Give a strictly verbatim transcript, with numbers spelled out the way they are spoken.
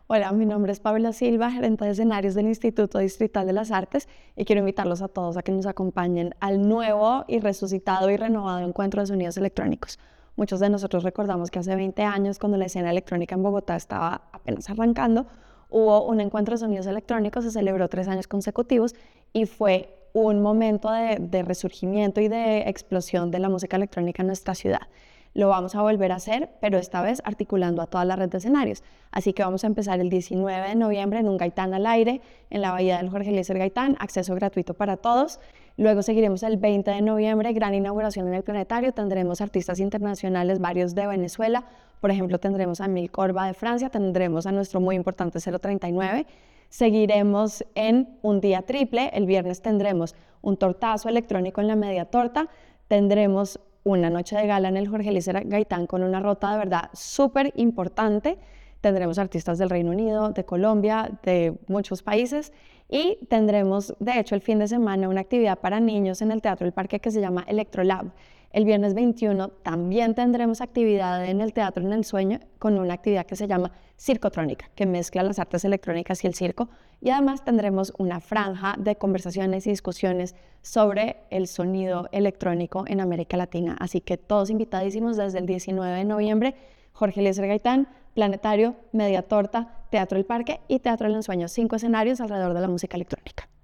Hola, mi nombre es Paula Silva, gerente de escenarios del Instituto Distrital de las Artes, y quiero invitarlos a todos a que nos acompañen al nuevo y resucitado y renovado Encuentro de Sonidos Electrónicos. Muchos de nosotros recordamos que hace veinte años, cuando la escena electrónica en Bogotá estaba apenas arrancando, hubo un Encuentro de Sonidos Electrónicos, se celebró tres años consecutivos y fue un momento de, de resurgimiento y de explosión de la música electrónica en nuestra ciudad. Lo vamos a volver a hacer, pero esta vez articulando a toda la red de escenarios. Así que vamos a empezar el diecinueve de noviembre en un Gaitán al aire, en la bahía del Jorge Eliezer Gaitán, acceso gratuito para todos. Luego seguiremos el veinte de noviembre, gran inauguración en el Planetario. Tendremos artistas internacionales, varios de Venezuela. Por ejemplo, tendremos a Emil Corba de Francia, tendremos a nuestro muy importante cero treinta y nueve. Seguiremos en un día triple. El viernes tendremos un tortazo electrónico en la media torta. Tendremos una noche de gala en el Jorge Eliezer Gaitán con una rota de verdad súper importante. Tendremos artistas del Reino Unido, de Colombia, de muchos países, y tendremos, de hecho, el fin de semana una actividad para niños en el Teatro El Parque que se llama Electrolab. El viernes veintiuno también tendremos actividad en el Teatro en el Sueño con una actividad que se llama Circotrónica, que mezcla las artes electrónicas y el circo, y además tendremos una franja de conversaciones y discusiones sobre el sonido electrónico en América Latina. Así que todos invitadísimos desde el diecinueve de noviembre, Jorge Eliezer Gaitán, Planetario, Media Torta, Teatro El Parque y Teatro El Ensueño, cinco escenarios alrededor de la música electrónica.